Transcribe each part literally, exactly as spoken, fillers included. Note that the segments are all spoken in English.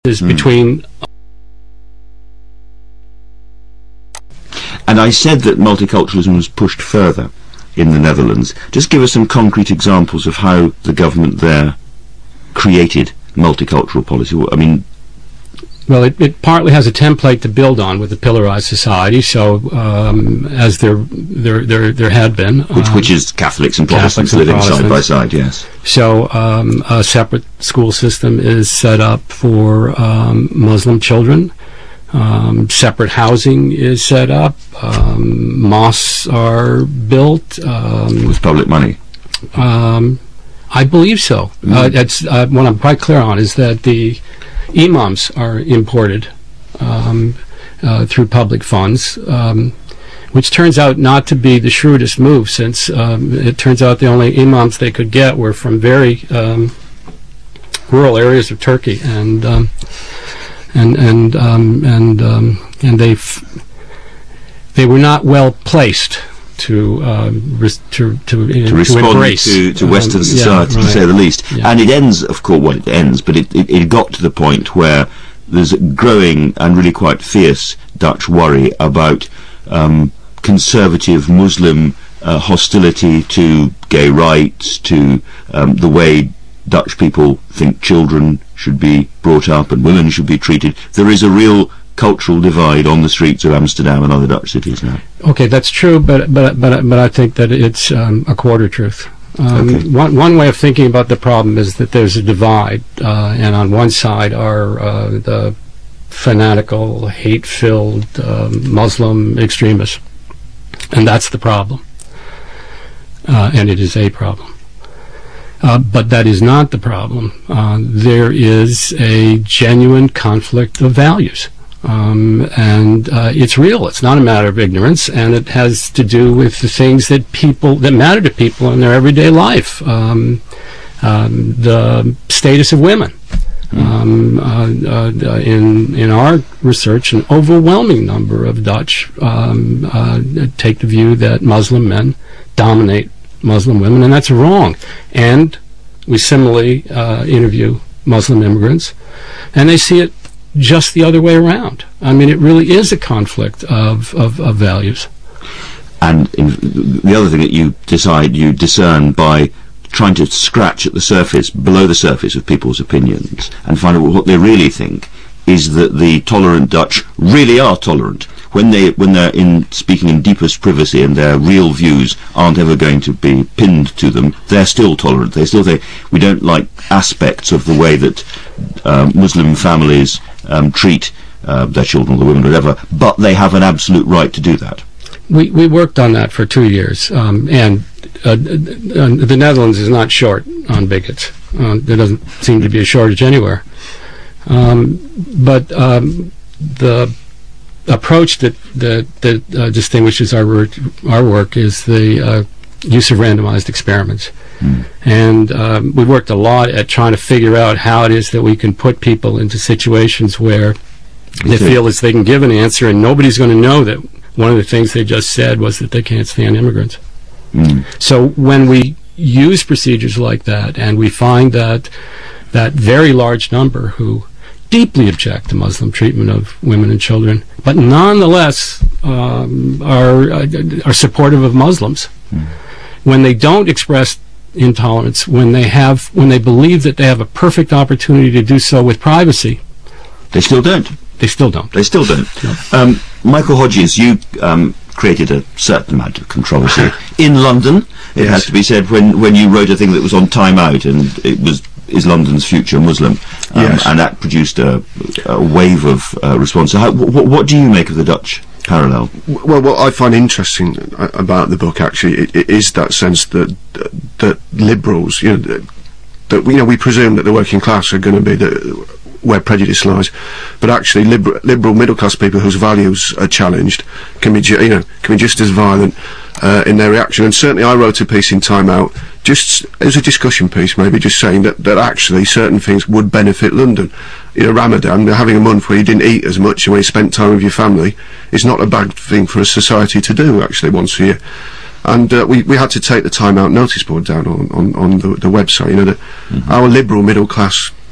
is Mm. between. And I said that multiculturalism was pushed further in the Netherlands. Just give us some concrete examples of how the government there created multicultural policy. I mean, Well, it, it partly has a template to build on with the pillarized society. So, um, as there there there there had been, which um, which is Catholics and Protestants Catholics and living side by Protestants. side. Yes. So, um, a separate school system is set up for um, Muslim children. Um, separate housing is set up. Um, mosques are built. Um, With public money. um, I believe so. Mm. Uh, it's, uh, what I'm quite clear on is that the imams are imported um, uh, through public funds, um, which turns out not to be the shrewdest move, since um, it turns out the only imams they could get were from very um, rural areas of Turkey, and um, and and um, and um, and they they were not well placed to um, res- to to, uh, to respond to embrace to, to Western um, society, yeah, to right. say the least. Yeah. And it ends, of course, well, it ends, but it, it, it got to the point where there's a growing and really quite fierce Dutch worry about um, conservative Muslim uh, hostility to gay rights, to um, the way Dutch people think children should be brought up and women should be treated. There is a real cultural divide on the streets of Amsterdam and other Dutch cities now. Okay, that's true, but but but but I think that it's um, a quarter truth. Um, Okay. One one way of thinking about the problem is that there's a divide, uh, and on one side are uh, the fanatical, hate-filled um, Muslim extremists, and that's the problem, uh, and it is a problem. Uh, but that is not the problem. Uh, there is a genuine conflict of values. Um, and uh, it's real. It's not a matter of ignorance, and it has to do with the things that people that matter to people in their everyday life. Um, um, the status of women. Um, uh, uh, in in our research, an overwhelming number of Dutch um, uh, take the view that Muslim men dominate Muslim women, and that's wrong. And we similarly uh, interview Muslim immigrants, and they see it just the other way around. I mean, it really is a conflict of, of, of values. And in, the other thing that you decide, you discern by trying to scratch at the surface, below the surface of people's opinions, and find out what they really think, is that the tolerant Dutch really are tolerant. When they when they're in speaking in deepest privacy and their real views aren't ever going to be pinned to them, they're still tolerant. They still say, we don't like aspects of the way that um, Muslim families um, treat uh, their children or the women, whatever, but they have an absolute right to do that. We we worked on that for two years, um, and uh, uh, the Netherlands is not short on bigots. Uh, there doesn't seem to be a shortage anywhere. Um, but um, the approach that that, that uh, distinguishes our work, our work is the uh, use of randomized experiments. Mm. And um, we worked a lot at trying to figure out how it is that we can put people into situations where they feel as they can give an answer and nobody's going to know that one of the things they just said was that they can't stand immigrants. Mm. So when we use procedures like that and we find that that very large number who deeply object to Muslim treatment of women and children, but nonetheless um, are uh, are supportive of Muslims, mm. when they don't express intolerance, when they have when they believe that they have a perfect opportunity to do so with privacy, they still don't. They still don't. They still don't. No. Um, Michael Hodges, you um, created a certain amount of controversy in London. It Yes. has to be said, when when you wrote a thing that was on Time Out, and it was is London's future Muslim, um, Yes. and that produced a, a wave of uh, response. So how, wh- what do you make of the Dutch parallel? Well, what I find interesting about the book actually it, it is that sense that that liberals, you know, that, that you know we presume that the working class are going to be the where prejudice lies, but actually liberal, liberal middle class people whose values are challenged can be, ju- you know, can be just as violent uh, in their reaction. And certainly, I wrote a piece in Time Out, just as a discussion piece, maybe just saying that that actually certain things would benefit London. You know, Ramadan, having a month where you didn't eat as much and where you spent time with your family, is not a bad thing for a society to do. Actually, once a year. And uh, we, we had to take the Time Out notice board down on, on, on the, the website. You know, that mm-hmm. our liberal middle class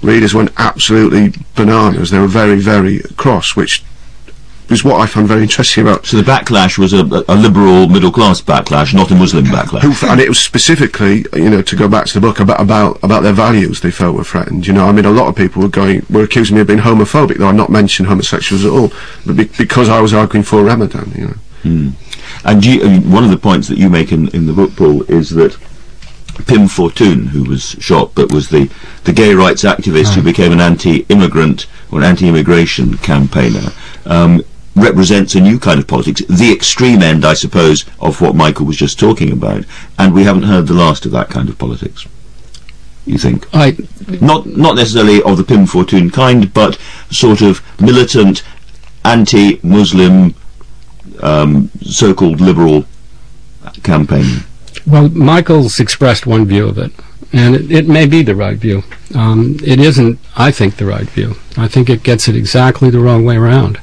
readers went absolutely bananas. They were very, very cross, which is what I found very interesting about. So the backlash was a, a liberal middle-class backlash, not a Muslim backlash. Who, and it was specifically, you know, to go back to the book, about about about their values they felt were threatened. You know, I mean, a lot of people were going, were accusing me of being homophobic, though I'd not mentioned homosexuals at all, but be, because I was arguing for Ramadan, you know. Hmm. And you, I mean, one of the points that you make in, in the book, Paul, is that Pim Fortuyn, who was shot, but was the, the gay rights activist right. who became an anti-immigrant or an anti-immigration campaigner, um, represents a new kind of politics, the extreme end, I suppose, of what Michael was just talking about, and we haven't heard the last of that kind of politics. You think? I, not not necessarily of the Pim Fortuyn kind, but sort of militant, anti-Muslim, um, so-called liberal campaign. well, Michael's expressed one view of it, and it, it may be the right view. Um, it isn't, I think, the right view. I think it gets it exactly the wrong way around.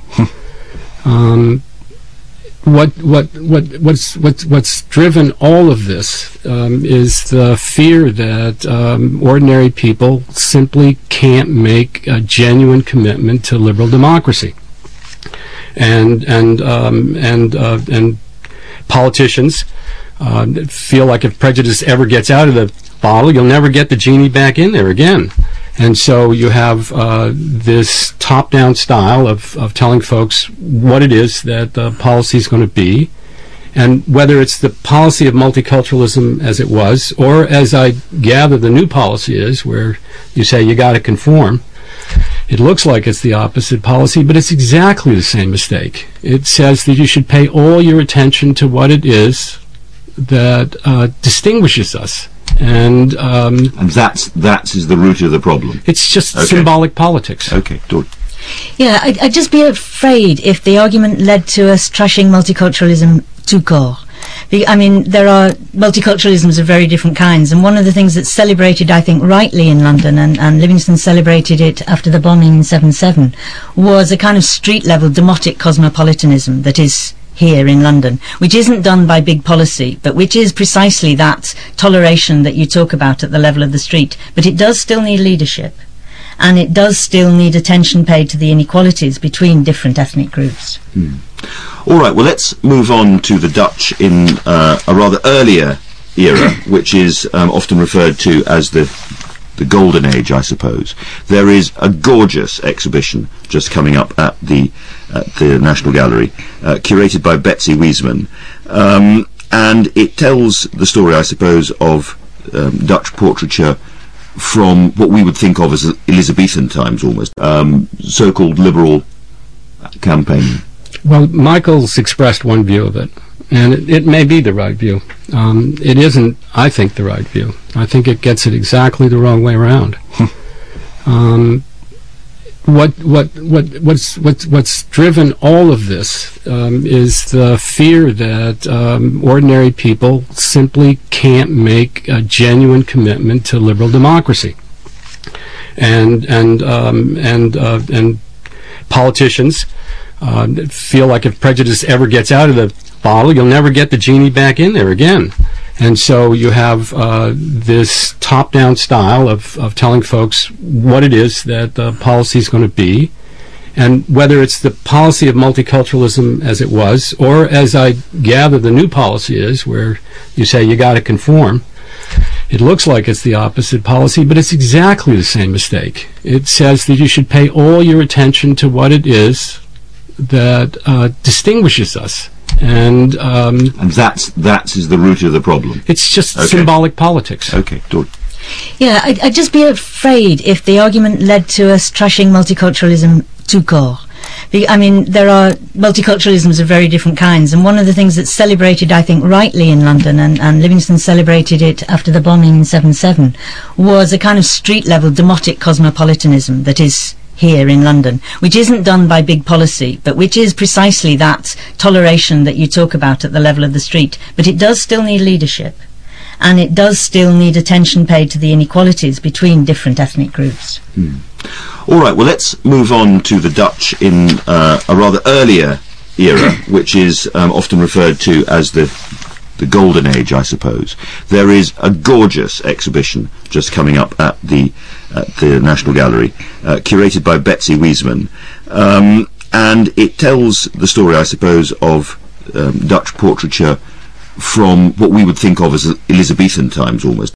um, what what what what's what's what's driven all of this um, is the fear that um, ordinary people simply can't make a genuine commitment to liberal democracy, and and um, and uh, and politicians uh, feel like if prejudice ever gets out of the bottle, you'll never get the genie back in there again. And so you have uh, this top-down style of, of telling folks what it is that the policy is going to be, and whether it's the policy of multiculturalism as it was, or as I gather the new policy is, where you say you got to conform. It looks like it's the opposite policy, but it's exactly the same mistake. It says that you should pay all your attention to what it is that uh, distinguishes us. And um, and that's that is the root of the problem. It's just okay. symbolic politics. Okay, Dawn. Yeah, I'd, I'd just be afraid if the argument led to us trashing multiculturalism tout court. The, I mean, there are multiculturalisms of very different kinds, and one of the things that's celebrated, I think, rightly in London, and, and Livingston celebrated it after the bombing in seven seven, was a kind of street-level demotic cosmopolitanism that is here in London, which isn't done by big policy, but which is precisely that toleration that you talk about at the level of the street. But it does still need leadership, and it does still need attention paid to the inequalities between different ethnic groups. Hmm. All right, well, let's move on to the Dutch in uh, a rather earlier era, which is um, often referred to as the the Golden Age, I suppose. There is a gorgeous exhibition just coming up at the at the National Gallery, uh, curated by Betsy Wiesman, um, and it tells the story, I suppose, of um, Dutch portraiture from what we would think of as Elizabethan times, almost, um, so-called liberal campaign. Well, Michael's expressed one view of it, and it, it may be the right view. Um, it isn't, I think, the right view. I think it gets it exactly the wrong way around. um, what what what what's what's what's driven all of this um, is the fear that um, ordinary people simply can't make a genuine commitment to liberal democracy, and and um, and uh, and politicians uh, feel like if prejudice ever gets out of the bottle, you'll never get the genie back in there again. And so you have uh, this top-down style of, of telling folks what it is that the policy is going to be, and whether it's the policy of multiculturalism as it was, or as I gather the new policy is, where you say you got to conform. It looks like it's the opposite policy, but it's exactly the same mistake. It says that you should pay all your attention to what it is that uh, distinguishes us. And um, and that's that is the root of the problem. It's just okay. symbolic politics. Okay, Dawn. Yeah, I'd, I'd just be afraid if the argument led to us trashing multiculturalism tout court. The, I mean, there are multiculturalisms of very different kinds, and one of the things that's celebrated, I think, rightly in London, and, and Livingston celebrated it after the bombing in seven seven, was a kind of street-level demotic cosmopolitanism that is here in London, which isn't done by big policy, but which is precisely that toleration that you talk about at the level of the street. But it does still need leadership, and it does still need attention paid to the inequalities between different ethnic groups. Hmm. All right, well, let's move on to the Dutch in uh, a rather earlier era, which is um, often referred to as the the the golden age, I suppose. There is a gorgeous exhibition just coming up at the at the National Gallery, uh, curated by Betsy Wiesman, um, and it tells the story, I suppose, of um, Dutch portraiture from what we would think of as Elizabethan times almost.